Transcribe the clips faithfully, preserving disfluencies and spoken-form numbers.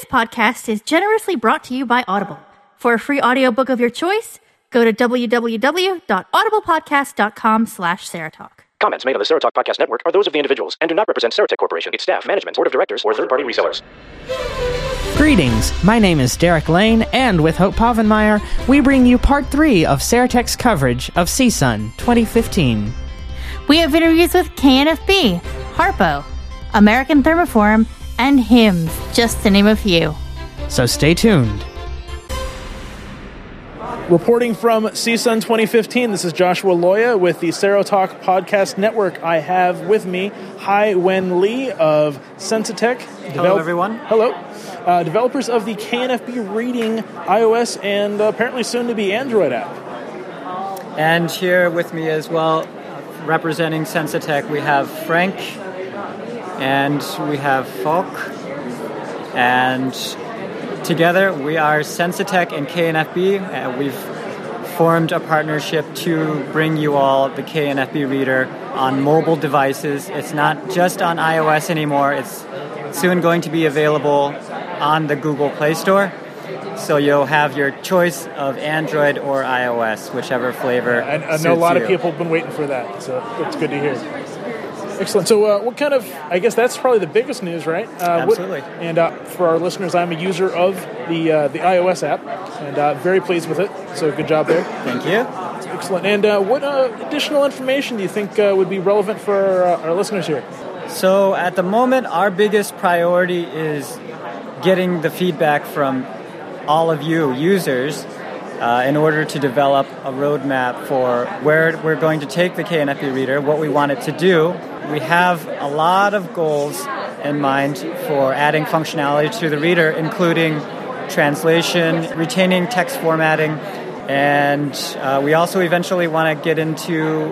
podcast is generously brought to you by Audible. For a free audiobook of your choice, go to www.audiblepodcast.com slash Serotalk. Comments made on the Serotalk Podcast Network are those of the individuals and do not represent Serotech Corporation, its staff, management, board of directors, or third-party resellers. Greetings, my name is Derek Lane, and with Hope Povenmire, we bring you part three of Serotech's coverage of C S U N twenty fifteen. We have interviews with K N F B, Harpo, American Thermoform, and HIMSS, just to name a few. So stay tuned. Reporting from C S U N twenty fifteen, this is Joshua Loya with the Serotalk Podcast Network. I have with me Hai-Wen Lee of Sensatech. Hello, develop- everyone. Hello. Uh, developers of the K N F B Reading iOS and uh, apparently soon-to-be Android app. And here with me as well, representing Sensatech, we have Frank, and we have Falk, and together we are Sensatech and K N F B, and we've formed a partnership to bring you all the K N F B Reader on mobile devices. It's not just on iOS anymore, it's soon going to be available on the Google Play Store. So you'll have your choice of Android or iOS, whichever flavor I, I suits know a lot you. of people have been waiting for that, so that's good to hear. Excellent. So uh, what kind of, I guess that's probably the biggest news, right? Uh, Absolutely. What, and uh, for our listeners, I'm a user of the uh, the iOS app, and uh, very pleased with it, so good job there. Thank you. Excellent. And uh, what uh, additional information do you think uh, would be relevant for our, uh, our listeners here? So at the moment, our biggest priority is getting the feedback from all of you users uh, in order to develop a roadmap for where we're going to take the K N F B Reader, what we want it to do. We have a lot of goals in mind for adding functionality to the reader, including translation, retaining text formatting, and uh, we also eventually want to get into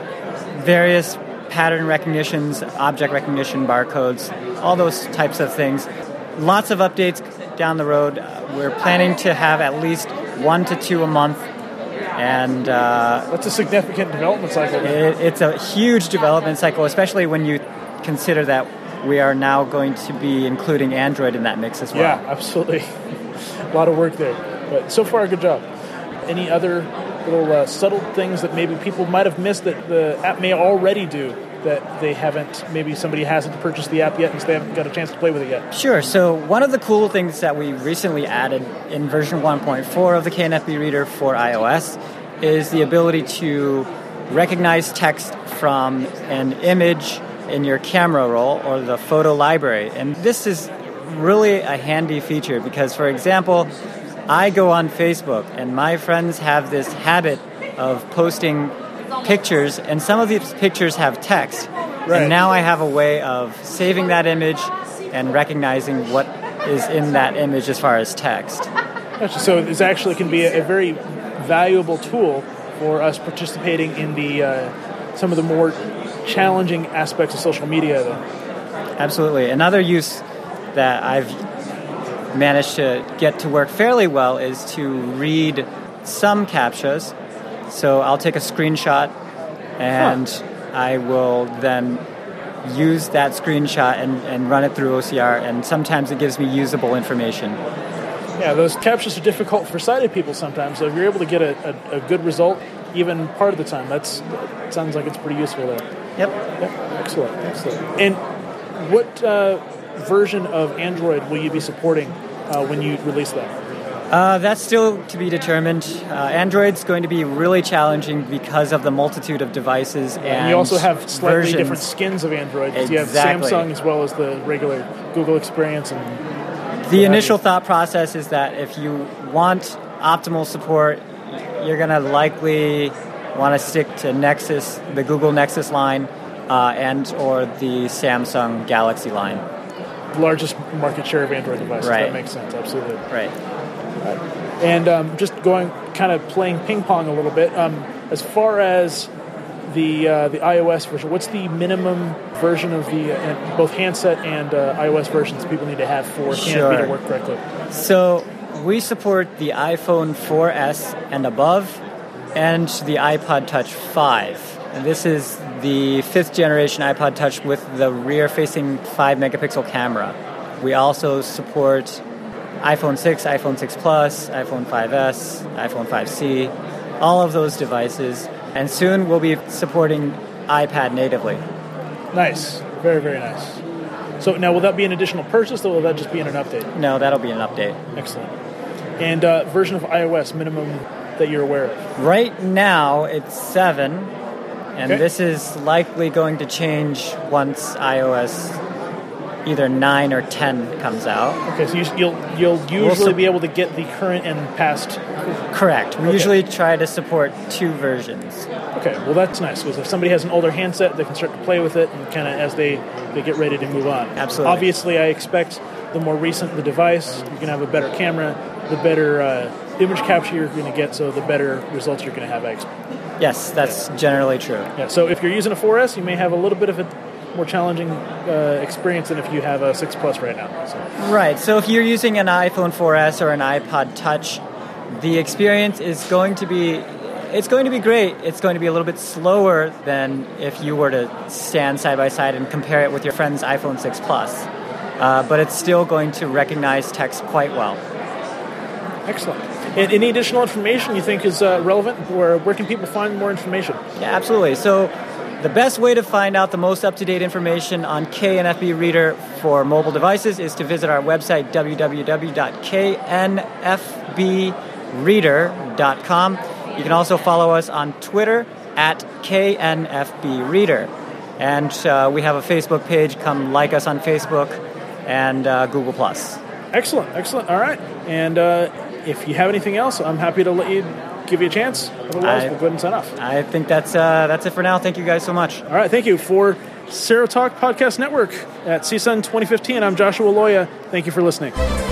various pattern recognitions, object recognition, barcodes, all those types of things. Lots of updates down the road. Uh, we're planning to have at least one to two a month, and uh, That's a significant development cycle. it, it's a huge development cycle, especially when you consider that we are now going to be including Android in that mix as well. Yeah, absolutely. A lot of work there. But so far, good job. Any other little uh, subtle things that maybe people might have missed that the app may already do that they haven't, maybe somebody hasn't purchased the app yet and so they haven't got a chance to play with it yet? Sure. So one of the cool things that we recently added in version one point four of the K N F B Reader for iOS is the ability to recognize text from an image in your camera roll or the photo library. And this is really a handy feature because, for example, I go on Facebook and my friends have this habit of posting pictures, and some of these pictures have text. Right. And now I have a way of saving that image and recognizing what is in that image as far as text. Gotcha. So this actually can be a, a very valuable tool for us participating in the uh, some of the more challenging aspects of social media. Then. Absolutely. Another use that I've managed to get to work fairly well is to read some CAPTCHAs. So I'll take a screenshot and huh. I will then use that screenshot and, and run it through O C R, and sometimes it gives me usable information. Yeah, those CAPTCHAs are difficult for sighted people sometimes, so if you're able to get a, a, a good result even part of the time, that's that sounds like it's pretty useful there. Yep. Yep. Excellent, excellent. And what uh, version of Android will you be supporting uh, when you release that? Uh, that's still to be determined. Uh, Android's going to be really challenging because of the multitude of devices and, and you also have slightly versions. different skins of Android. Exactly. You have Samsung as well as the regular Google experience. And the initial thought process is that if you want optimal support, you're going to likely want to stick to Nexus, the Google Nexus line, uh, and or the Samsung Galaxy line. The largest market share of Android devices. Right. That makes sense. Absolutely. Right. Right. And um, just going, kind of playing ping pong a little bit. Um, as far as the uh, the iOS version, what's the minimum version of the uh, both handset and uh, iOS versions people need to have for K N F B to work correctly? So we support the iPhone four S and above, and the iPod Touch five. And this is the fifth generation iPod Touch with the rear-facing five megapixel camera. We also support iPhone six, iPhone six Plus, iPhone five S, iPhone five C, all of those devices. And soon we'll be supporting iPad natively. Nice. Very, very nice. So now, will that be an additional purchase, or will that just be in an update? No, that'll be an update. Excellent. And uh, version of iOS minimum that you're aware of? Right now, it's seven, and okay. This is likely going to change once iOS either nine or ten comes out. Okay, so you, you'll you'll usually we'll su- be able to get the current and past. Correct. We okay. usually try to support two versions. Okay, well that's nice, because if somebody has an older handset, they can start to play with it and kind of as they, they get ready to move on. Absolutely. Obviously, I expect the more recent the device, you're going to have a better camera, the better uh, image capture you're going to get, so the better results you're going to have, I expect. Yes, that's yeah. generally true. Yeah. So if you're using a four S, you may have a little bit of a more challenging uh, experience than if you have a six Plus right now. So. Right. So if you're using an iPhone four S or an iPod Touch, the experience is going to be it's going to be great. It's going to be a little bit slower than if you were to stand side by side and compare it with your friend's iPhone six Plus. Uh, but it's still going to recognize text quite well. Excellent. And any additional information you think is uh, relevant? Or where can people find more information? Yeah, absolutely. So the best way to find out the most up-to-date information on K N F B Reader for mobile devices is to visit our website, w w w dot k n f b reader dot com. You can also follow us on Twitter at K N F B Reader. And uh, we have a Facebook page. Come like us on Facebook and uh, Google Plus. Excellent, excellent. All right. And uh, if you have anything else, I'm happy to let you give you a chance. Otherwise, I, we'll go ahead and sign off. I think that's uh, that's it for now. Thank you guys so much. All right, thank you. For Serotalk Podcast Network at C S U N twenty fifteen, I'm Joshua Loya. Thank you for listening.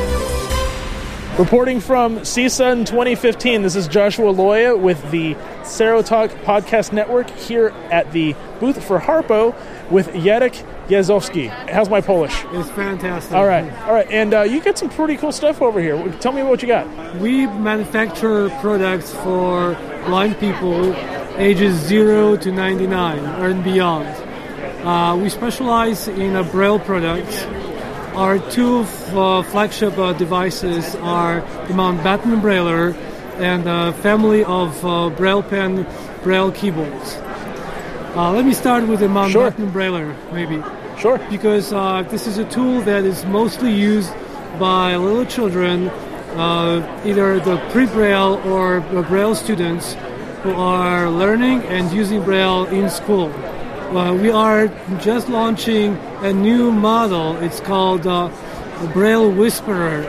Reporting from C S U N twenty fifteen, this is Joshua Loya with the Serotalk Podcast Network here at the booth for Harpo with Jarek Jezowski. How's my Polish? It's fantastic. All right, all right. And uh, you got some pretty cool stuff over here. Tell me what you got. We manufacture products for blind people ages zero to ninety-nine and beyond. Uh, we specialize in uh, Braille products. Our two uh, flagship uh, devices are the Mountbatten Brailler and a family of uh, Braille pen Braille keyboards. Uh, let me start with the Mountbatten sure. Brailler, maybe. Sure. Because uh, this is a tool that is mostly used by little children, uh, either the pre-Braille or the Braille students who are learning and using Braille in school. Uh, we are just launching a new model. It's called uh, Braille Whisperer.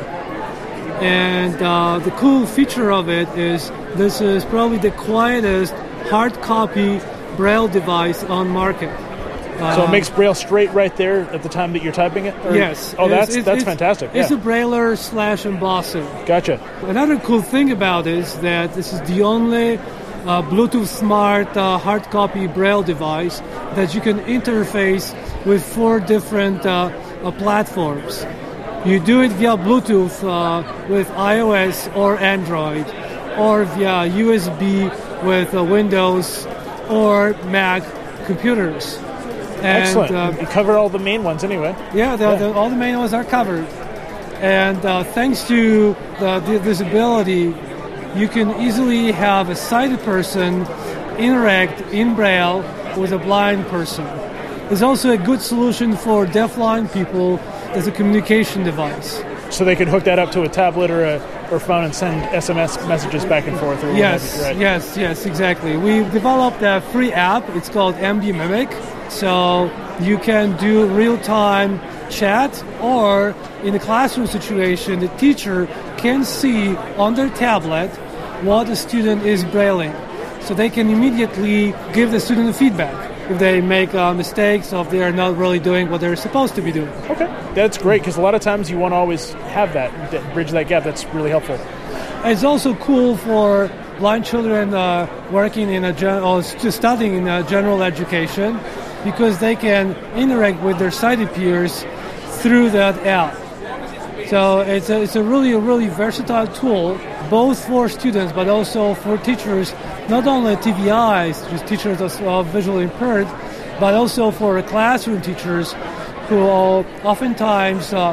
And uh, the cool feature of it is this is probably the quietest hard copy Braille device on market. Uh, so it makes Braille straight right there at the time that you're typing it? Or? Yes. Oh, that's it's, that's it's, fantastic. It's yeah. a Brailler slash embosser. Gotcha. Another cool thing about it is that this is the only uh, Bluetooth smart uh, hard copy Braille device that you can interface with four different uh, uh, platforms. You do it via Bluetooth uh, with iOS or Android, or via U S B with uh, Windows or Mac computers. And, Excellent. Uh, you cover all the main ones anyway. Yeah, the, yeah. The, all the main ones are covered. And uh, thanks to the, the, this ability, you can easily have a sighted person interact in Braille with a blind person. It's also a good solution for deafblind people as a communication device. So they could hook that up to a tablet or a or phone and send S M S messages back and forth. Or yes, right? yes, yes, exactly. We've developed a free app. It's called M B Mimic. So you can do real-time chat, or in a classroom situation, the teacher can see on their tablet what the student is brailing. So they can immediately give the student feedback if they make uh, mistakes or if they are not really doing what they're supposed to be doing. Okay, that's great, because a lot of times you want to always have that, that, bridge that gap. That's really helpful. It's also cool for blind children uh, working in a gen- or studying in a general education, because they can interact with their sighted peers through that app. So it's a, it's a really, a really versatile tool, both for students but also for teachers, not only T V Is, just teachers of uh, visually impaired, but also for classroom teachers who are oftentimes uh,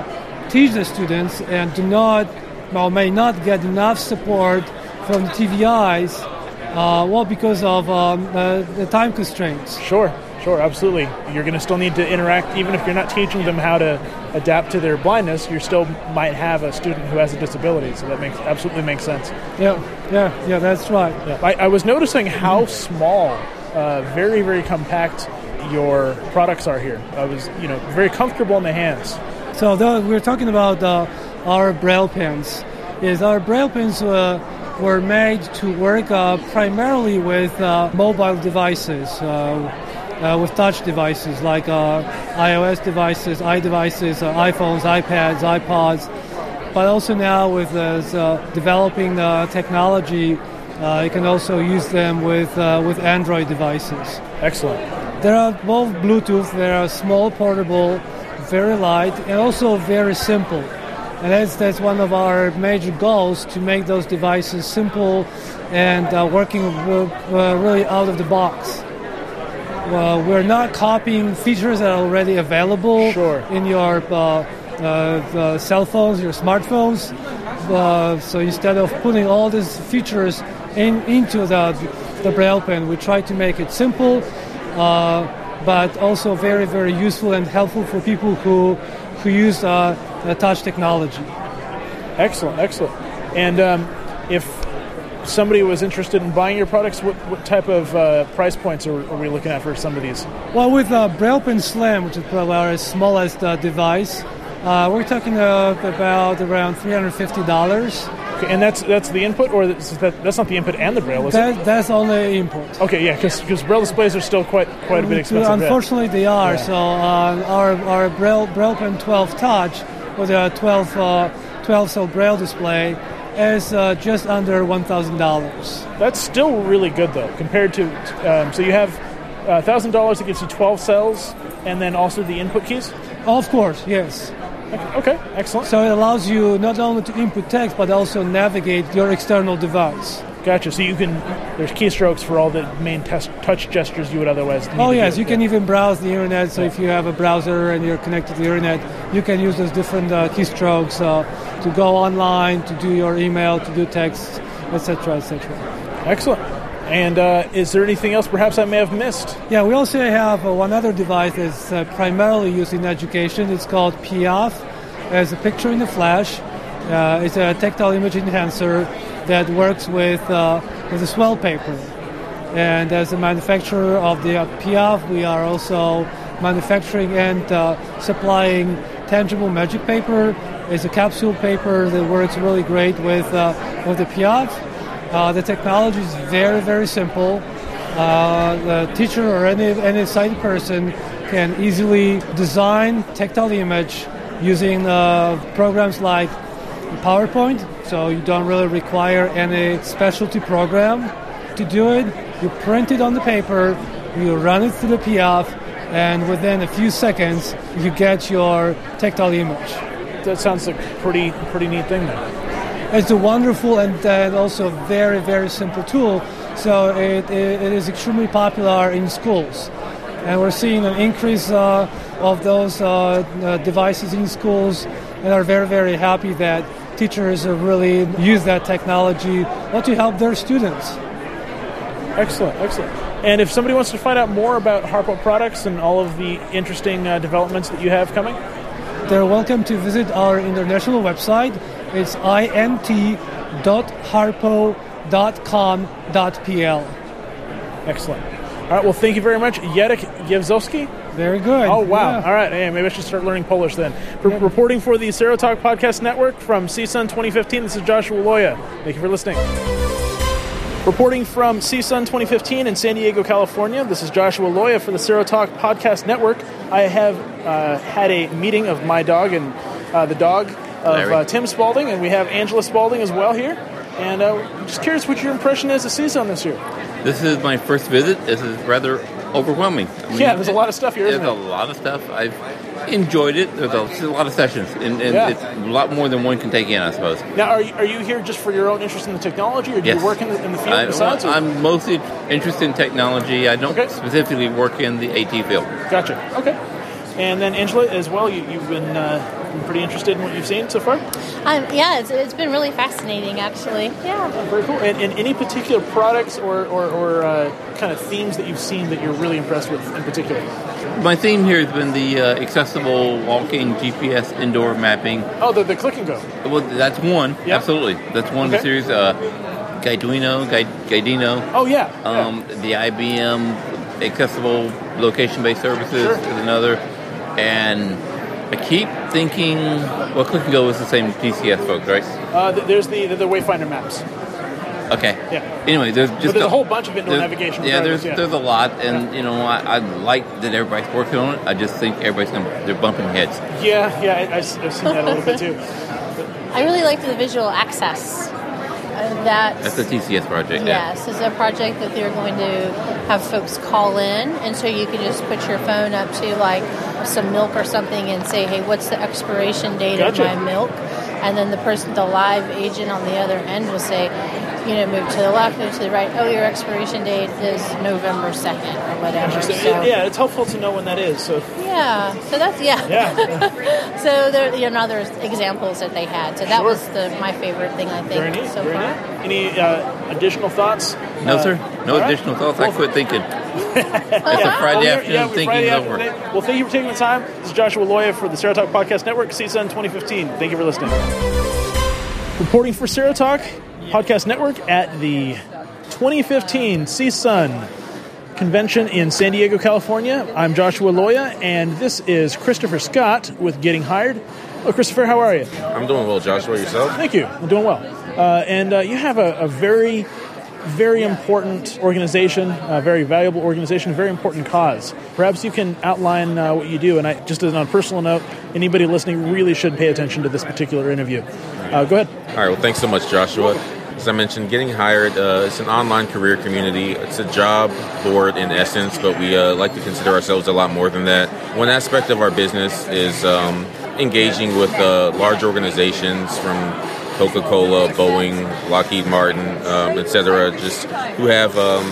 teach the students and do not, well, may not get enough support from the T V Is, uh, well, because of um, uh, the time constraints. Sure, sure, absolutely. You're going to still need to interact, even if you're not teaching them how to adapt to their blindness, you still might have a student who has a disability, so that makes absolutely makes sense. Yeah, yeah, yeah, that's right. Yeah. I, I was noticing how small, uh, very, very compact your products are here. I was, you know, very comfortable in the hands. So the, we're talking about uh, our Braille pens. Is our Braille pens uh, were made to work uh, primarily with uh, mobile devices, uh, uh, with touch devices like uh, iOS devices, iDevices, uh, iPhones, iPads, iPods, but also now with uh, uh, developing uh, technology, uh, you can also use them with uh, with Android devices. Excellent. They are both Bluetooth. They are small, portable, very light, and also very simple. And that's that's one of our major goals, to make those devices simple and uh, working uh, really out of the box. Well, we're not copying features that are already available sure. in your uh, uh, cell phones, your smartphones. Uh, so instead of putting all these features in, into the, the Braille pen, we try to make it simple, uh, but also very, very useful and helpful for people who who use uh, uh, touch technology. Excellent, excellent. And um, if somebody was interested in buying your products, what, what type of uh, price points are, are we looking at for some of these? Well, with uh, Braille Pen Slim, which is probably our smallest uh, device, uh, we're talking uh, about around three hundred fifty dollars. Okay, and that's that's the input, or that's, that, that's not the input and the Braille, is that, it? That's only input. Okay, yeah, because Braille displays are still quite quite a bit expensive. Unfortunately, they are. Yeah. So uh, our our Braille, Braille Pen twelve Touch with a twelve uh, twelve cell Braille display is uh, just under one thousand dollars. That's still really good, though, compared to um, so you have one thousand dollars that gives you twelve cells, and then also the input keys. Oh, of course, yes. Okay, excellent. So it allows you not only to input text, but also navigate your external device. Gotcha. So you can, there's keystrokes for all the main test, touch gestures you would otherwise need. Oh, to yes. do. You can even browse the internet. So if you have a browser and you're connected to the internet, you can use those different uh, keystrokes uh, to go online, to do your email, to do text, et cetera, et cetera. Excellent. And uh, is there anything else perhaps I may have missed? Yeah, we also have uh, one other device that's uh, primarily used in education. It's called P I A F, as a picture in the flash. Uh, it's a tactile image enhancer that works with uh, with a swell paper. And as a manufacturer of the uh, P I A F, we are also manufacturing and uh, supplying tangible magic paper. It's a capsule paper that works really great with uh, with the P I A F. Uh, the technology is very, very simple. Uh, the teacher or any any sighted person can easily design tactile image using uh, programs like PowerPoint, so you don't really require any specialty program to do it. You print it on the paper, you run it through the P I A F, and within a few seconds, you get your tactile image. That sounds like a pretty, pretty neat thing then. It's a wonderful and uh, also very, very simple tool. So it, it, it is extremely popular in schools. And we're seeing an increase uh, of those uh, uh, devices in schools, and are very, very happy that teachers uh, really use that technology well, to help their students. Excellent, excellent. And if somebody wants to find out more about Harpo products and all of the interesting uh, developments that you have coming, they're welcome to visit our international website. It's int dot harpo dot com dot p l. Excellent. All right, well, thank you very much, Jacek Giewzowski. Very good. Oh, wow. Yeah. All right, hey, maybe I should start learning Polish then. Re- yeah. Reporting for the Serotalk Podcast Network from C S U N twenty fifteen, this is Joshua Loya. Thank you for listening. Reporting from C S U N twenty fifteen in San Diego, California, this is Joshua Loya for the Serotalk Podcast Network. I have uh, had a meeting of my dog and uh, the dog of uh, Tim Spalding, and we have Angela Spalding as well here. And uh, I'm just curious what your impression is of C S U N this year. This is my first visit. This is rather overwhelming. I mean, yeah, there's a lot of stuff here, isn't There's it? a lot of stuff. I've enjoyed it. There's a, there's a lot of sessions, and, and yeah. it's a lot more than one can take in, I suppose. Now, are you, are you here just for your own interest in the technology, or do yes. you work in the, in the field I, besides? Well, I'm mostly interested in technology. I don't okay. specifically work in the AT field. Gotcha. Okay. And then Angela, as well, you, you've been uh, been pretty interested in what you've seen so far? Um, yeah, it's, it's been really fascinating, actually. Yeah. Very cool. And, and any particular products or, or, or uh, kind of themes that you've seen that you're really impressed with in particular? My theme here has been the uh, accessible walking G P S indoor mapping. Oh, the, the click and go. Well, that's one. Yeah. Absolutely. That's one Okay. of the series. Uh, Guiduino, Guide, Guidino. Oh, yeah. Um, the I B M accessible location-based services Sure. is another. And I keep thinking, well, Click and Go is the same P C S folks, right? Uh, th- there's the, the the Wayfinder maps. Okay. Yeah. Anyway, there's just But there's a whole bunch of indoor there's- navigation Yeah, programs, there's yeah. there's a lot, and you know, I, I like that everybody's working on it. I just think everybody's gonna, they're bumping heads. Yeah, yeah, I, I've I've seen that a little bit too. I really liked the visual access. Uh, that That's the T C S project. Yeah. Yes, it's a project that they're going to have folks call in, and so you can just put your phone up to like some milk or something and say, "Hey, what's the expiration date Gotcha. of my milk?" And then the person, the live agent on the other end, will say, "You know, move to the left, move to the right. Oh, your expiration date is November second or whatever." Interesting. So, Yeah, it's helpful to know when that is. So yeah, so that's yeah. yeah, So there, you know, there's examples that they had. So that Sure. was the my favorite thing I think very neat. so very far. neat. Any uh, additional thoughts? No, Uh, sir. No all right. additional thoughts. I Well, quit thinking. It's a Oh, Friday yeah, afternoon. yeah, Thinking Friday is over. afternoon. Well, thank you for taking the time. This is Joshua Loya for the Sarah Talk Podcast Network, C S U N twenty fifteen. Thank you for listening. Reporting for Sarah Talk Podcast Network at the twenty fifteen C S U N convention in San Diego, California. I'm Joshua Loya, and this is Christopher Scott with Getting Hired. Hello, Christopher. How are you? I'm doing well, Joshua. Yourself? Thank you. I'm doing well. Uh, and uh, you have a, a very, very important organization, a very valuable organization, a very important cause. Perhaps you can outline uh, what you do. And I, just as on a personal note, anybody listening really should pay attention to this particular interview. Uh, go ahead. All right. Well, thanks so much, Joshua. As I mentioned, Getting Hired, uh, it's an online career community. It's a job board in essence, but we uh, like to consider ourselves a lot more than that. One aspect of our business is um, engaging with uh, large organizations from Coca-Cola, Boeing, Lockheed Martin, um, et cetera, just who have um,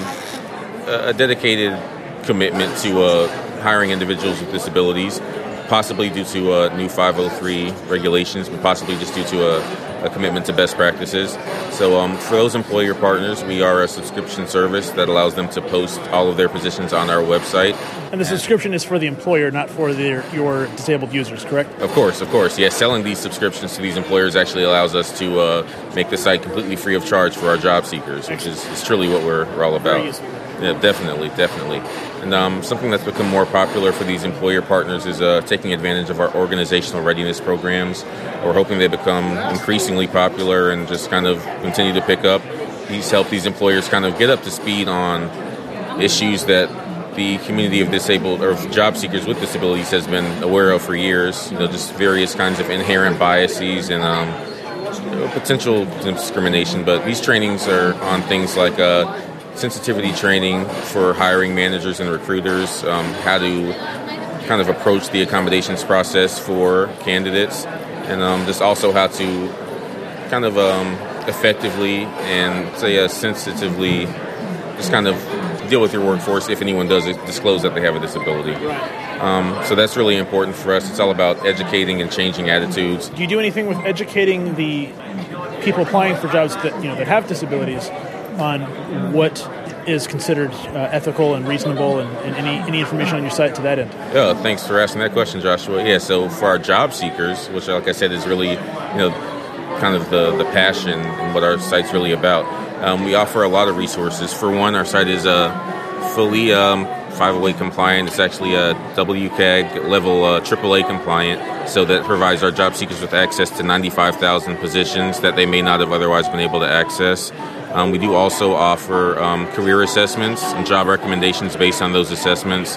a dedicated commitment to uh, hiring individuals with disabilities, possibly due to uh, new five oh three regulations, but possibly just due to a, a commitment to best practices. So um, for those employer partners, we are a subscription service that allows them to post all of their positions on our website. And the subscription is for the employer, not for their, your disabled users, correct? Of course, of course. Yeah, selling these subscriptions to these employers actually allows us to uh, make the site completely free of charge for our job seekers, which is, is truly what we're, we're all about. Very useful. Yeah, definitely, definitely. And um, something that's become more popular for these employer partners is uh, taking advantage of our organizational readiness programs. We're hoping they become increasingly popular and just kind of continue to pick up. These help these employers kind of get up to speed on issues that the community of disabled or job seekers with disabilities has been aware of for years. You know, just various kinds of inherent biases and um, potential discrimination. But these trainings are on things like uh, sensitivity training for hiring managers and recruiters, um, how to kind of approach the accommodations process for candidates, and um, just also how to kind of um, effectively and say uh, sensitively just kind of deal with your workforce if anyone does disclose that they have a disability. Um, so that's really important for us. It's all about educating and changing attitudes. Do you do anything with educating the people applying for jobs that you know that have disabilities on what is considered uh, ethical and reasonable, and, and any any information on your site to that end? Yeah, thanks for asking that question, Joshua. Yeah, so for our job seekers, which, like I said, is really, you know, kind of the, the passion and what our site's really about, um, we offer a lot of resources. For one, our site is uh, fully um, five oh eight compliant. It's actually a W C A G level uh, triple A compliant, so that provides our job seekers with access to ninety-five thousand positions that they may not have otherwise been able to access. Um, we do also offer um, career assessments and job recommendations based on those assessments.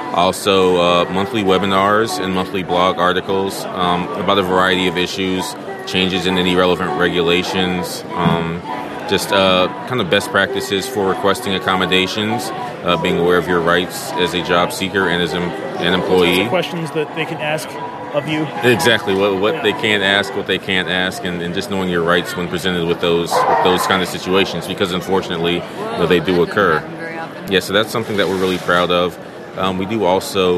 Also, uh, monthly webinars and monthly blog articles um, about a variety of issues, changes in any relevant regulations, um, just uh, kind of best practices for requesting accommodations, uh, being aware of your rights as a job seeker and as an, an employee. Some questions that they can ask of you. Exactly, what what they can ask, what they can't ask, and, and just knowing your rights when presented with those with those kind of situations, because unfortunately, you know, they do occur. Yeah, so that's something that we're really proud of. Um, we do also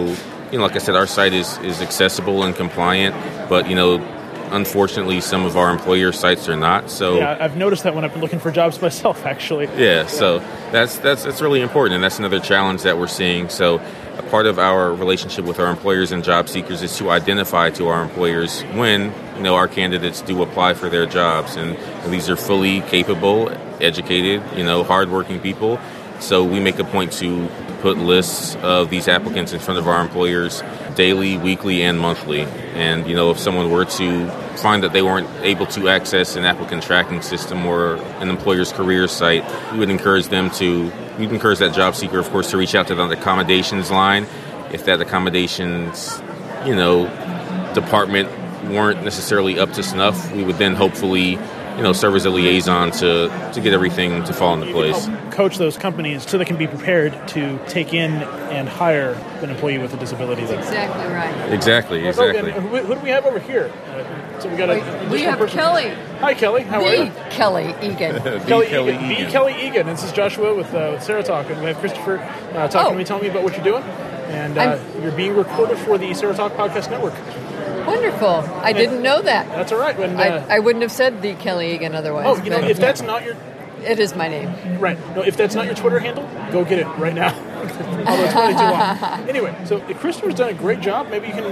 you know, like I said, our site is, is accessible and compliant, but, you know, unfortunately, some of our employer sites are not. So yeah, I've noticed that when I've been looking for jobs myself, actually. Yeah, yeah. so that's that's that's really important, and that's another challenge that we're seeing. So a part of our relationship with our employers and job seekers is to identify to our employers when, you know, our candidates do apply for their jobs, and, and these are fully capable, educated, you know, hardworking people. So we make a point to put lists of these applicants in front of our employers daily, weekly, and monthly. And, you know, if someone were to find that they weren't able to access an applicant tracking system or an employer's career site, we would encourage them to, we'd encourage that job seeker, of course, to reach out to the accommodations line. If that accommodations, you know, department weren't necessarily up to snuff, we would then hopefully, you know, serve as a liaison to, to get everything to fall into place. Coach those companies so they can be prepared to take in and hire an employee with a disability. That's exactly right. Exactly, exactly. Oh, who, who do we have over here? Uh, so we got a we have person. Kelly. Hi, Kelly. How the are you? Kelly Egan. Kelly Kelly Egan. Egan. B. Kelly Egan. This is Joshua with, uh, with Sarah Talk, and we have Christopher uh, talking Oh. to me, telling me about what you're doing. And uh, you're being recorded for the Sarah Talk Podcast Network. Wonderful. I And didn't know that. That's all right. When, uh, I, I wouldn't have said the Kelly Egan otherwise. oh, you know, but if that's not your it is my name. right, no, if that's not your Twitter handle, go get it right now. Although it's really too long. Anyway, so Christopher's done a great job. Maybe you can.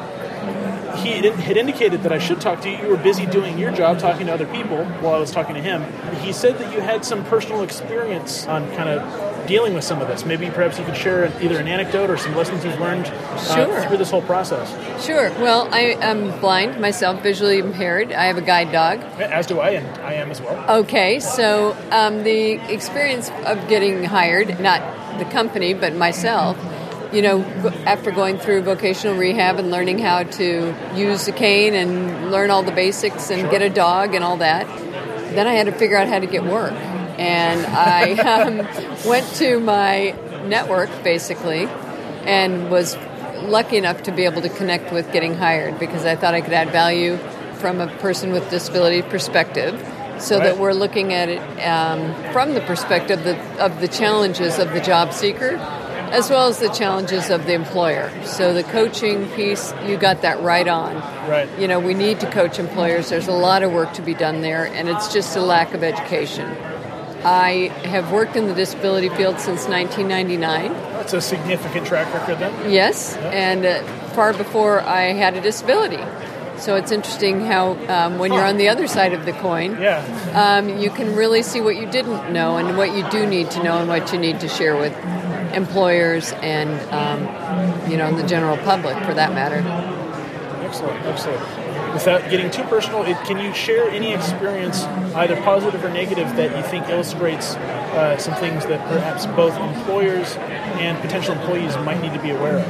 Uh, he had indicated that I should talk to you. You were busy doing your job, talking to other people, while I was talking to him. He said that you had some personal experience on kind of dealing with some of this. Maybe perhaps you could share either an anecdote or some lessons you've learned uh, Sure. through this whole process. Sure. Well, I am blind myself, visually impaired. I have a guide dog. As do I, and I am as well. Okay, so um, the experience of getting hired, not the company, but myself, you know, go- after going through vocational rehab and learning how to use a cane and learn all the basics and get a dog and all that, then I had to figure out how to get work. And I um, went to my network, basically, and was lucky enough to be able to connect with getting hired because I thought I could add value from a person with disability perspective, so Right. that we're looking at it um, from the perspective of the, of the challenges of the job seeker as well as the challenges of the employer. So the coaching piece, you got that right on. Right. You know, we need to coach employers. There's a lot of work to be done there, and it's just a lack of education. I have worked in the disability field since nineteen ninety-nine. That's a significant track record then. Yes, Yeah. and uh, far before I had a disability. So it's interesting how um, when you're on the other side of the coin, Yeah. um, you can really see what you didn't know and what you do need to know and what you need to share with employers and, um, you know, the general public for that matter. Excellent, excellent. Without getting too personal, it, can you share any experience, either positive or negative, that you think illustrates uh, some things that perhaps both employers and potential employees might need to be aware of?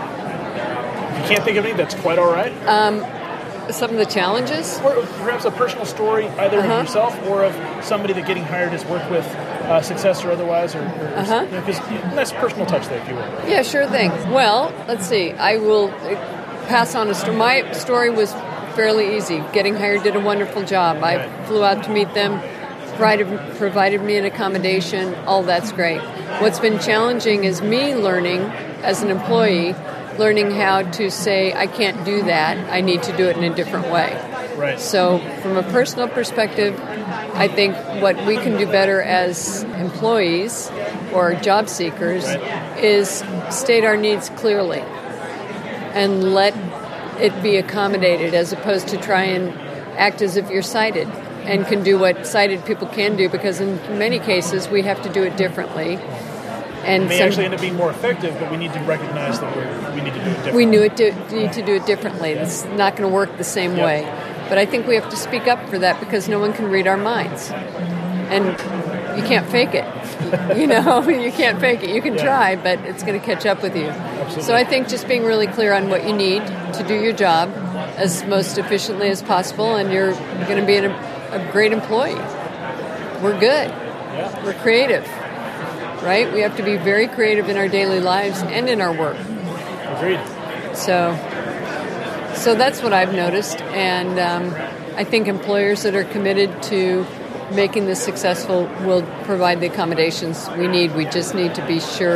If you can't think of any, that's quite all right. Um, some of the challenges? Or perhaps a personal story, either Uh-huh. of yourself or of somebody that getting hired has worked with, uh, success or otherwise, or, or Uh-huh. you know, 'cause nice personal touch there, if you will. Yeah, sure thing. Well, let's see. I will uh, pass on a story. My story was fairly easy. Getting hired did a wonderful job. I Right. flew out to meet them, provided, provided me an accommodation. All that's great. What's been challenging is me learning as an employee, learning how to say, I can't do that. I need to do it in a different way. Right. So from a personal perspective, I think what we can do better as employees or job seekers Right. is state our needs clearly and let it be accommodated as opposed to try and act as if you're sighted and can do what sighted people can do, because in many cases we have to do it differently. And It may some- actually end up being more effective, but we need to recognize that we're, we need to do it differently. we knew it to, need to do it differently. It's not going to work the same Yep. way. But I think we have to speak up for that because no one can read our minds. And you can't fake it. You know, you can't fake it. You can Yeah. try, but it's going to catch up with you. Absolutely. So I think just being really clear on what you need to do your job as most efficiently as possible, and you're going to be an, a great employee. We're good. Yeah. We're creative, right? We have to be very creative in our daily lives and in our work. Agreed. So, so that's what I've noticed, and um, I think employers that are committed to making this successful will provide the accommodations we need. We just need to be sure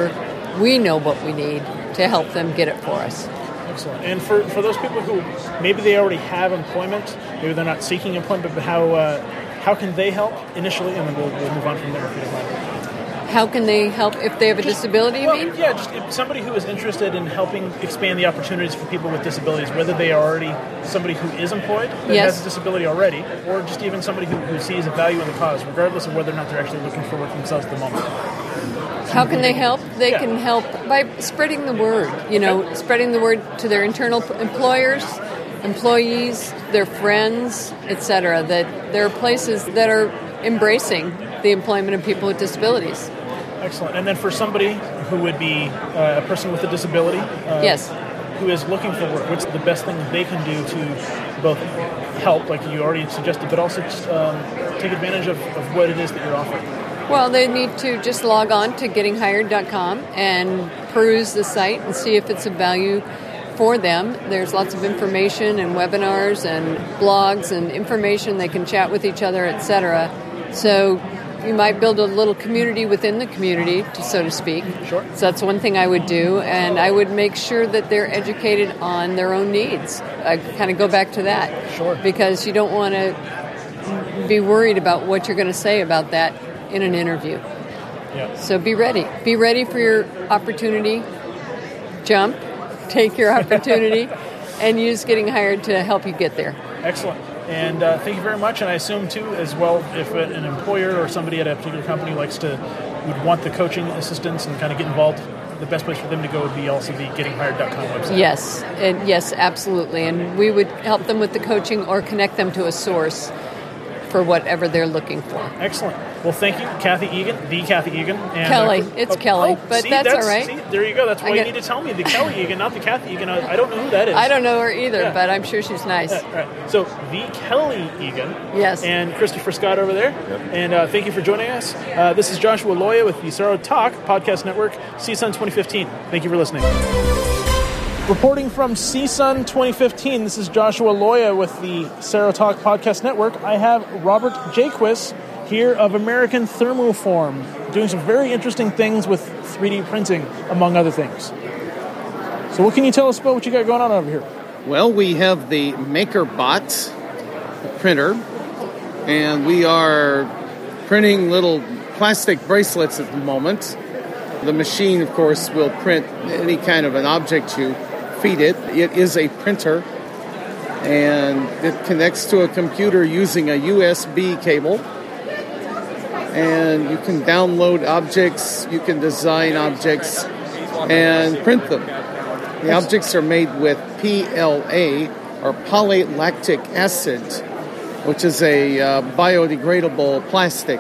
we know what we need to help them get it for us. Excellent. And for, for those people who maybe they already have employment, maybe they're not seeking employment, but how uh, how can they help initially? And then we'll, we'll move on from there if you don't mind. How can they help if they have a Just, disability, you well, mean? Yeah, just if somebody who is interested in helping expand the opportunities for people with disabilities, whether they are already somebody who is employed, that Yes. has a disability already, or just even somebody who, who sees a value in the cause, regardless of whether or not they're actually looking for work themselves at the moment. How can they help? They Yeah. can help by spreading the word, you know, spreading the word to their internal p- employers, employees, their friends, et cetera, that there are places that are embracing the employment of people with disabilities. Excellent. And then for somebody who would be uh, a person with a disability, uh, Yes. who is looking for work, what's the best thing that they can do to both help, like you already suggested, but also just, um, take advantage of, of what it is that you're offering? Well, they need to just log on to getting hired dot com and peruse the site and see if it's of value for them. There's lots of information and webinars and blogs and information. They can chat with each other, et cetera. So you might build a little community within the community, to, so to speak. Sure. So that's one thing I would do, and I would make sure that they're educated on their own needs. I kind of go back to that. Sure. Because you don't want to be worried about what you're going to say about that in an interview. Yeah. So be ready. Be ready for your opportunity. Jump. Take your opportunity and use Getting Hired to help you get there. Excellent. And uh, thank you very much. And I assume, too, as well, if an employer or somebody at a particular company likes to, would want the coaching assistance and kind of get involved, the best place for them to go would be also the getting hired dot com website. Yes. And yes, absolutely. And we would help them with the coaching or connect them to a source for whatever they're looking for. Excellent. Well, thank you, Kathy Egan, the Kathy Egan. And, Kelly. Uh, It's oh, Kelly, oh, but see, that's, all right. See, there you go. That's why I you get- need to tell me the Kelly Egan, not the Kathy Egan. I, I don't know who that is. I don't know her either, Yeah. but I'm sure she's nice. Yeah, right. So, the Kelly Egan. Yes. And Christopher Scott over there. And uh, thank you for joining us. Uh, this is Joshua Loya with the Sero Talk Podcast Network, C S U N twenty fifteen. Thank you for listening. Reporting from C S U N twenty fifteen, this is Joshua Loya with the Sero Talk Podcast Network. I have Robert Jaquist here of American Thermoform, doing some very interesting things with three D printing, among other things. So what can you tell us about what you got going on over here? Well, we have the MakerBot printer, and we are printing little plastic bracelets at the moment. The machine, of course, will print any kind of an object you feed it. It is a printer, and it connects to a computer using a U S B cable. And you can download objects, you can design objects, and print them. The objects are made with P L A, or polylactic acid, which is a uh, biodegradable plastic.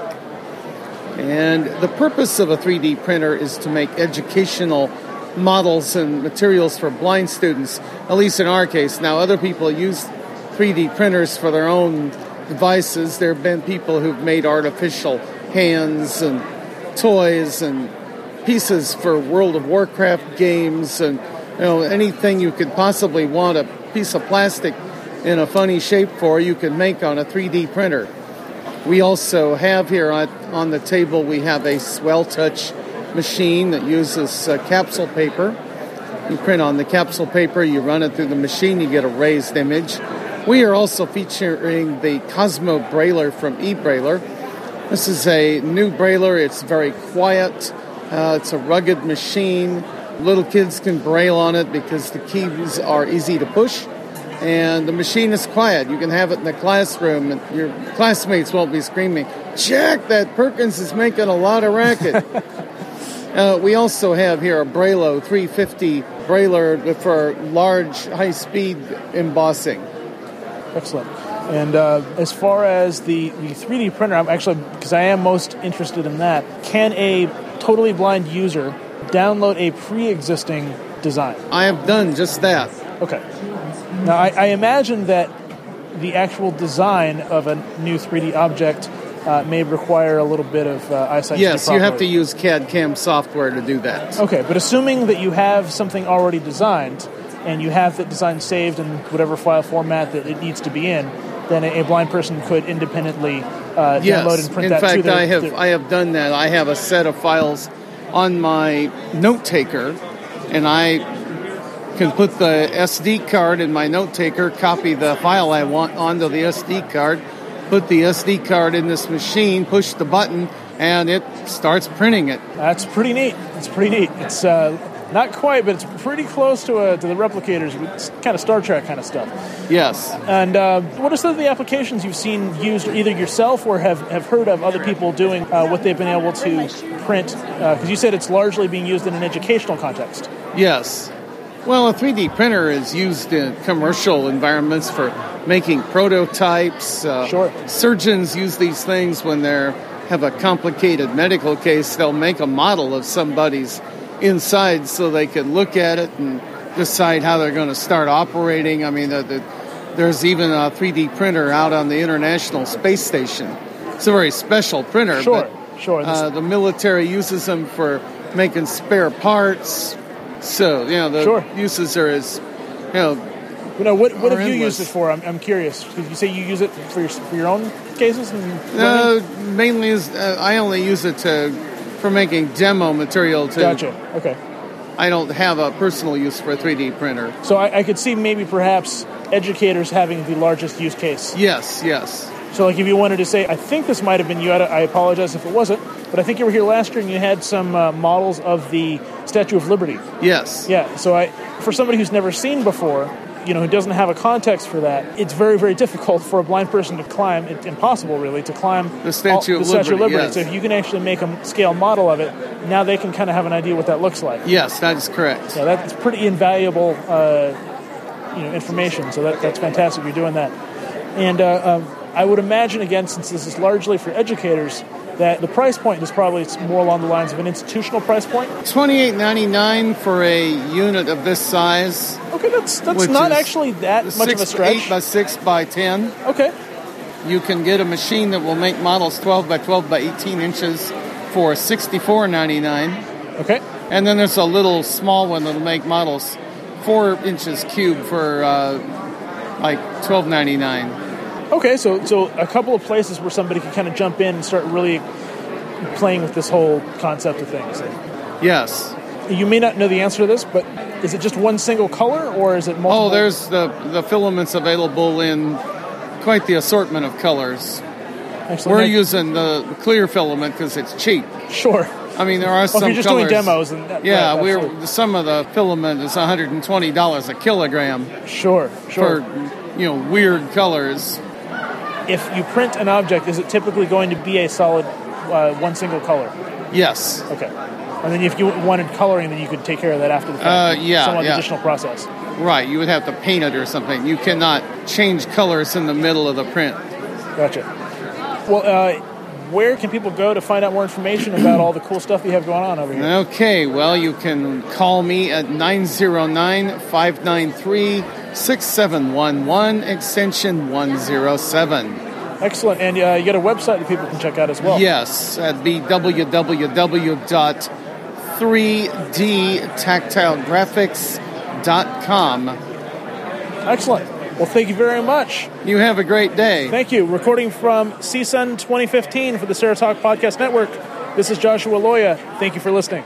And the purpose of a three D printer is to make educational models and materials for blind students, at least in our case. Now, other people use three D printers for their own devices. There have been people who've made artificial hands and toys and pieces for World of Warcraft games and, you know, anything you could possibly want a piece of plastic in a funny shape for, you can make on a three D printer. We also have here on, on the table, we have a Swell Touch machine that uses uh, capsule paper. You print on the capsule paper, you run it through the machine, you get a raised image. We are also featuring the Cosmo Brailler from eBrailler. This is a new brailler. It's very quiet. Uh, it's a rugged machine. Little kids can braille on it because the keys are easy to push. And the machine is quiet. You can have it in the classroom, and your classmates won't be screaming, "Jack, that Perkins is making a lot of racket." uh, we also have here a Braillo three fifty brailler for large, high-speed embossing. Excellent. And uh, as far as the, the three D printer, I'm actually, because I am most interested in that, can a totally blind user download a pre-existing design? I have done just that. Okay. Now, I, I imagine that the actual design of a new three D object uh, may require a little bit of uh, eyesight. Yes, to you have to use C A D C A M software to do that. Okay, but assuming that you have something already designed, and you have that design saved in whatever file format that it needs to be in, then a, a blind person could independently uh, yes. download and print in that fact, to their... I have their... I have done that. I have a set of files on my note taker, and I can put the S D card in my note taker, copy the file I want onto the S D card, put the S D card in this machine, push the button, and it starts printing it. That's pretty neat. It's pretty neat. It's uh, not quite, but it's pretty close to uh, to the replicators. It's kind of Star Trek kind of stuff. Yes. And uh, what are some of the applications you've seen used either yourself or have, have heard of other people doing uh, what they've been able to print? Because uh, you said it's largely being used in an educational context. Yes. Well, a three D printer is used in commercial environments for making prototypes. Uh, sure. Surgeons use these things when they have a complicated medical case. They'll make a model of somebody's inside so they can look at it and decide how they're going to start operating. I mean, the, the, there's even a three D printer out on the International Space Station. It's a very special printer. Sure, but, sure. Uh, the military uses them for making spare parts. So, you know, the sure. uses are as, you know, you know what, what have you endless. used it for? I'm, I'm curious. Did you say you use it for your, for your own cases? And uh, mainly, is, uh, I only use it to for making demo material. To, gotcha. Okay. I don't have a personal use for a three D printer. So I, I could see maybe perhaps educators having the largest use case. Yes, yes. So like if you wanted to say, I think this might have been you, I apologize if it wasn't, but I think you were here last year and you had some uh, models of the Statue of Liberty. Yes. Yeah, so I, for somebody who's never seen before, you know, who doesn't have a context for that, it's very, very difficult for a blind person to climb, it's impossible really, to climb the Statue, all, of, the Liberty, Statue of Liberty. Yes. So if you can actually make a scale model of it, now they can kind of have an idea what that looks like. Yes, that is correct. Yeah, that's pretty invaluable uh, you know, information, so that, that's fantastic you're doing that. And uh, um, I would imagine, again, since this is largely for educators, that the price point is probably more along the lines of an institutional price point. twenty-eight ninety-nine for a unit of this size. Okay, that's that's not actually that much six, of a stretch. eight by six by ten. Okay. You can get a machine that will make models twelve by twelve by eighteen inches for sixty-four ninety-nine. Okay. And then there's a little small one that'll make models four inches cube for uh, like twelve ninety-nine. Okay, so so a couple of places where somebody can kind of jump in and start really playing with this whole concept of things. Yes. You may not know the answer to this, but is it just one single color or is it multiple? Oh, there's the, the filaments available in quite the assortment of colors. Excellent. We're using the clear filament because it's cheap. Sure. I mean, there are some well, if you're just colors. doing demos. And that, yeah, right, we're some of the filament is one hundred twenty dollars a kilogram. Sure, sure. For, you know, weird colors. If you print an object, is it typically going to be a solid uh, one single color? Yes. Okay. And then if you wanted coloring, then you could take care of that after the fact. Uh, yeah, Some yeah. additional process. Right. You would have to paint it or something. You cannot change colors in the middle of the print. Gotcha. Well, uh, where can people go to find out more information about all the cool stuff you have going on over here? Okay. Well, you can call me at nine oh nine, five nine three, six seven one one, extension one oh seven. Excellent. And uh, you got a website that people can check out as well. Yes, at the w w w dot three d tactile graphics dot com. Excellent. Well, thank you very much. You have a great day. Thank you. Recording from C S U N twenty fifteen for the Sarah Talk Podcast Network, this is Joshua Loya. Thank you for listening.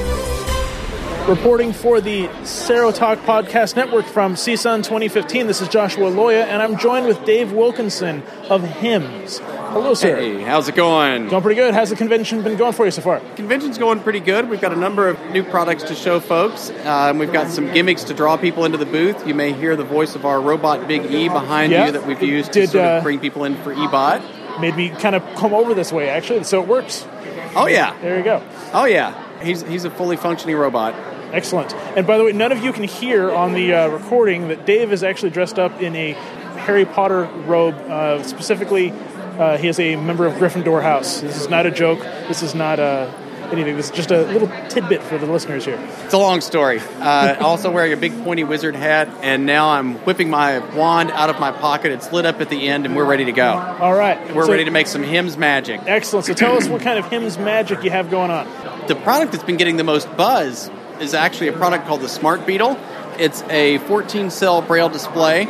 Reporting for the Sarah Talk Podcast Network from C S U N twenty fifteen, this is Joshua Loya, and I'm joined with Dave Wilkinson of HIMSS. Hello, sir. Hey, how's it going? Going pretty good. How's the convention been going for you so far? Convention's going pretty good. We've got a number of new products to show folks. Um, we've got some gimmicks to draw people into the booth. You may hear the voice of our robot Big E behind yeah. you that we've used Did, to sort of uh, bring people in for eBot. Made me kind of come over this way, actually, so it works. Oh, yeah. There you go. Oh, yeah. He's, he's a fully functioning robot. Excellent. And by the way, none of you can hear on the uh, recording that Dave is actually dressed up in a Harry Potter robe. Uh, specifically, uh, he is a member of Gryffindor House. This is not a joke. This is not uh, anything. This is just a little tidbit for the listeners here. It's a long story. Uh, also wearing a big pointy wizard hat, and now I'm whipping my wand out of my pocket. It's lit up at the end, and we're ready to go. All right. We're so, ready to make some HIMSS magic. Excellent. So tell us what kind of HIMSS magic you have going on. The product that's been getting the most buzz is actually a product called the Smart Beetle. It's a fourteen cell braille display.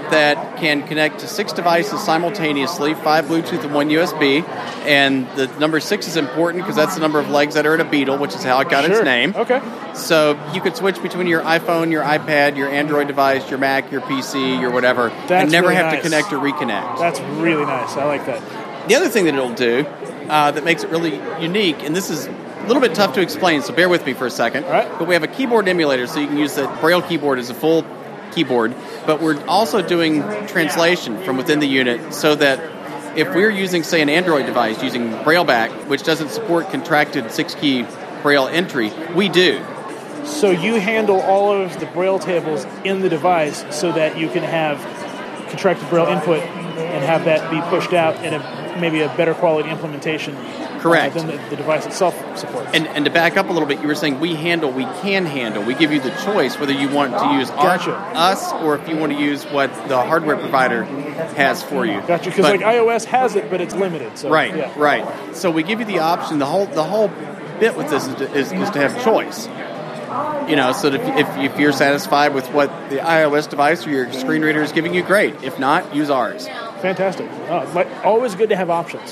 that can connect to six devices simultaneously, five Bluetooth and one U S B. And the number six is important because that's the number of legs that are in a Beetle, which is how it got Sure. its name. Okay. So you could switch between your iPhone, your iPad, your Android device, your Mac, your P C, your whatever, That's and never really have nice. to connect or reconnect. That's really nice. I like that. The other thing that it'll do uh, that makes it really unique, and this is a little bit tough to explain, so bear with me for a second. All right. But we have a keyboard emulator, so you can use the Braille keyboard as a full keyboard. But we're also doing translation from within the unit so that if we're using, say, an Android device using BrailleBack, which doesn't support contracted six-key Braille entry, we do. So you handle all of the Braille tables in the device so that you can have contracted Braille input and have that be pushed out in a maybe a better quality implementation. Correct. Uh, than the, the device itself supports. And, and to back up a little bit, you were saying we handle, we can handle. We give you the choice whether you want to use our, Gotcha. us or if you want to use what the hardware provider has for you. Gotcha, because But- like iOS has it, but it's limited. So, right, yeah. right. So we give you the option. The whole the whole bit with this is to, is, is to have choice. You know, so that if, if, if you're satisfied with what the iOS device or your screen reader is giving you, great. If not, use ours. Fantastic. Oh, like, always good to have options.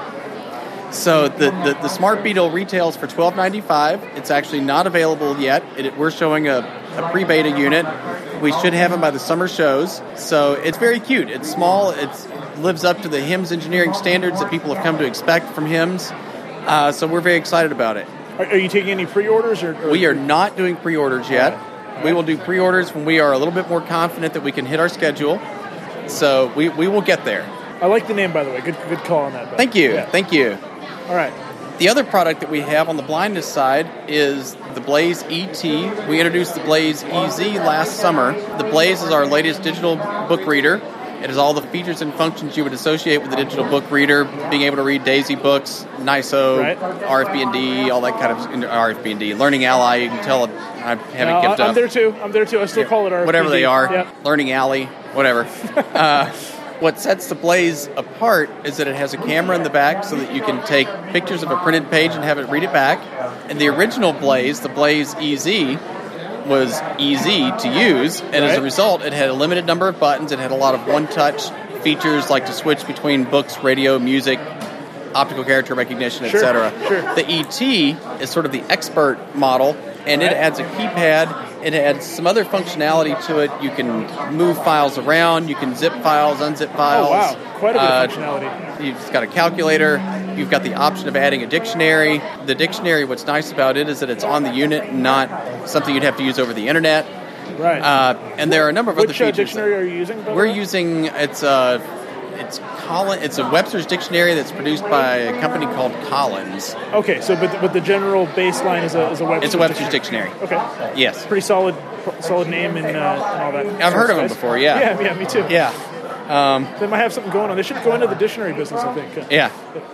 So the, the, the Smart Beetle retails for twelve ninety-five. It's actually not available yet. It, we're showing a, a pre-beta unit. We should have them by the summer shows. So it's very cute. It's small. It lives up to the HIMSS engineering standards that people have come to expect from HIMSS. Uh, so we're very excited about it. Are, are you taking any pre-orders? Or, or We are not doing pre-orders yet. We will do pre-orders when we are a little bit more confident that we can hit our schedule. So we, we will get there. I like the name, by the way. Good good call on that. Ben. Thank you. Yeah. Thank you. All right. The other product that we have on the blindness side is the Blaze E T. We introduced the Blaze E Z last summer. The Blaze is our latest digital book reader. It has all the features and functions you would associate with a digital book reader, being able to read Daisy books, N I S O, Right. R F B N D, all that kind of R F B N D, Learning Ally. You can tell I haven't No, kept I'm up. there too. I'm there too. I still call it R F B D. Whatever they are, Yep. Learning Alley, whatever. uh, what sets the Blaze apart is that it has a camera in the back so that you can take pictures of a printed page and have it read it back. And the original Blaze, the Blaze E Z, was easy to use, and as a Right. result, it had a limited number of buttons. It had a lot of one-touch features like to switch between books, radio, music, optical character recognition, Sure, et cetera. sure. The E T is sort of the expert model, and it Right. adds a keypad. It adds some other functionality to it. You can move files around. You can zip files, unzip files. Oh, wow. Quite a bit Uh, of functionality. You've got a calculator. You've got the option of adding a dictionary. The dictionary, what's nice about it is that it's on the unit, not something you'd have to use over the internet. Right. Uh, and there are a number of Which other uh, features. dictionary are you using? by the We're way? using it's a it's Collin, it's a Webster's dictionary that's produced by a company called Collins. Okay, so but the, but the general baseline is a is a Webster's. It's a Webster's dictionary. Okay. Yes. Pretty solid solid name and, uh, and all that. I've heard of them Nice. before, yeah. Yeah, yeah, me too. Yeah. Um, They might have something going on. They should go into the dictionary business, I think. yeah.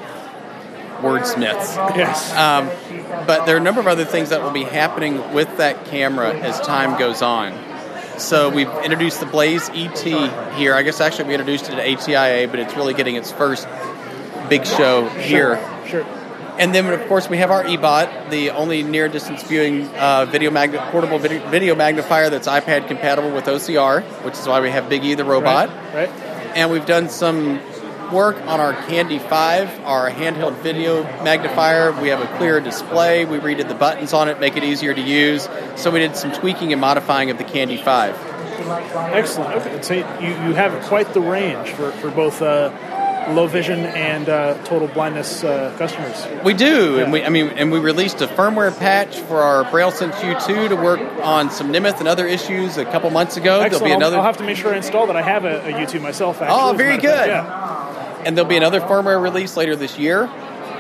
Wordsmiths. Yes. Um, but there are a number of other things that will be happening with that camera as time goes on. So we've introduced the Blaze E T here. I guess actually we introduced it at A T I A, but it's really getting its first big show here. Sure. And then, of course, we have our eBot, the only near-distance viewing uh, video magni- portable video, video magnifier that's iPad compatible with O C R, which is why we have Big E the robot. Right. right. And we've done some work on our Candy five, our handheld video magnifier. We have a clearer display. We redid the buttons on it, make it easier to use. So we did some tweaking and modifying of the Candy five. Excellent. Okay. So you, you have quite the range for, for both uh, low vision and uh, total blindness uh, customers. We do, Yeah. and we I mean, and we released a firmware patch for our BrailleSense U two to work on some Nimith and other issues a couple months ago. Excellent. There'll be I'll- another. I'll have to make sure I install that. I have a, a U two myself, actually. Oh, as a very matter of fact. good. Yeah. And there'll be another firmware release later this year.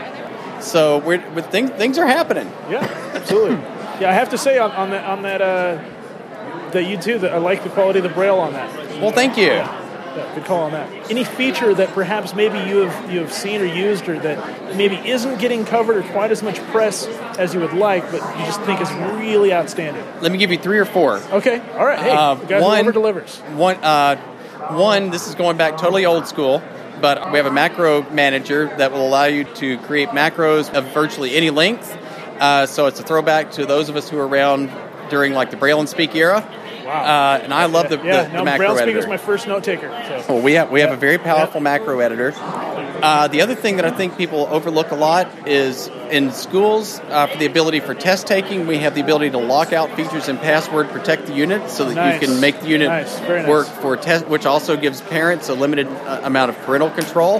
So we're, we're things things are happening. Yeah, absolutely. Yeah, I have to say on, on that on that uh, that U two that I like the quality of the Braille on that. Well, thank you. Yeah. Yeah, good call on that. Any feature that perhaps maybe you have you have seen or used, or that maybe isn't getting covered or quite as much press as you would like, but you just think is really outstanding? Let me give you three or four. Okay, all right. Hey, Uh, the guy one- who over delivers. One, uh, one. This is going back totally old school, but we have a macro manager that will allow you to create macros of virtually any length. Uh, so it's a throwback to those of us who were around during like the Braille and Speak era. Wow. Uh, and I love the, yeah, the, no, the macro Braille Speak editor. is my first note taker. So. Well, we have we have a very powerful macro editor. Uh, the other thing that I think people overlook a lot is in schools, uh, for the ability for test taking, we have the ability to lock out features and password protect the unit so that Nice. you can make the unit Nice. Very nice. work for test, which also gives parents a limited uh, amount of parental control.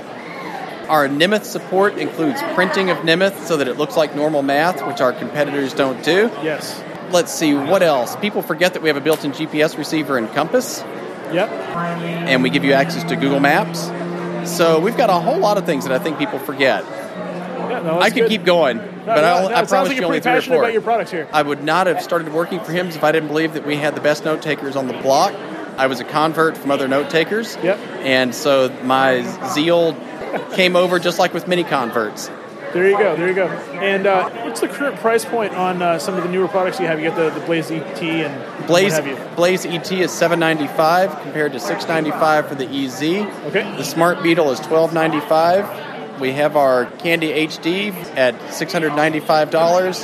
Our Nemeth support includes printing of Nemeth so that it looks like normal math, which our competitors don't do. Yes. Let's see, what else? People forget that we have a built-in G P S receiver in Compass. Yep. And we give you access to Google Maps. So we've got a whole lot of things that I think people forget. Yeah, no, I that's could good. keep going, No, but no, I'll, no, I it sounds promise like you you're only pretty three or passionate four. about your products here. I would not have started working for HIMSS if I didn't believe that we had the best note takers on the block. I was a convert from other note takers. Yep. And so my zeal came over just like with many converts. There you go. There you go. And uh, what's the current price point on uh, some of the newer products you have? You got the, the Blaze E T and Blaze what have you. Blaze E T is seven ninety-five compared to six ninety-five for the E Z. Okay. The Smart Beetle is twelve ninety-five. We have our Candy H D at six hundred ninety-five dollars.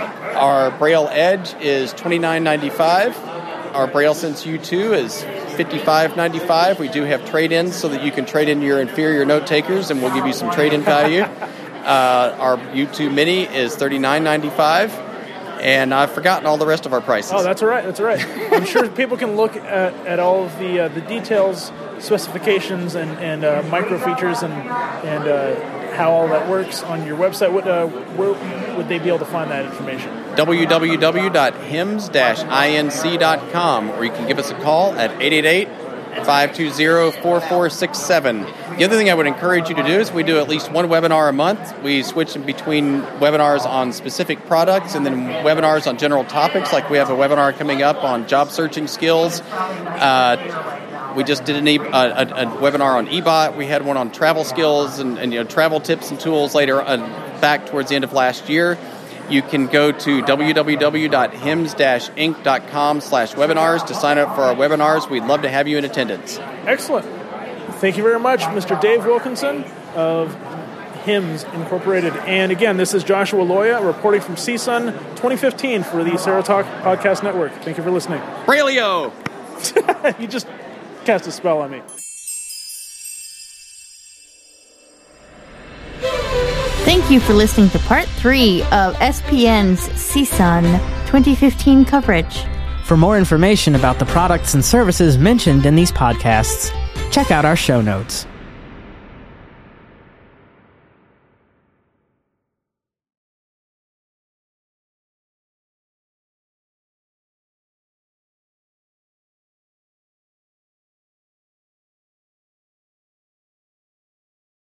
Our Braille Edge is twenty-nine ninety-five. Our Braille Sense U two is fifty-five ninety-five. We do have trade-ins so that you can trade in your inferior note takers, and we'll give you some trade-in value. Uh, our U two Mini is thirty-nine ninety-five, and I've forgotten all the rest of our prices. Oh, that's all right. That's all right. I'm sure people can look at, at all of the uh, the details, specifications, and and uh, micro features, and and uh, how all that works on your website. What uh, where would they be able to find that information? w w w dot hims dash inc dot com, or you can give us a call at eight eight eight, five two zero, four four six seven. The other thing I would encourage you to do is we do at least one webinar a month. We switch in between webinars on specific products and then webinars on general topics, like we have a webinar coming up on job searching skills. Uh, we just did an e- a, a, a webinar on eBot. We had one on travel skills and, and you know travel tips and tools later uh, back towards the end of last year. You can go to w w w dot hims dash inc dot com slash webinars to sign up for our webinars. We'd love to have you in attendance. Excellent. Thank you very much, Mister Dave Wilkinson of HIMSS Incorporated. And again, this is Joshua Loya reporting from C S U N twenty fifteen for the Sarah Talk Podcast Network. Thank you for listening. Braillio! You just cast a spell on me. Thank you for listening to part three of S P N's C S U N twenty fifteen coverage. For more information about the products and services mentioned in these podcasts, check out our show notes.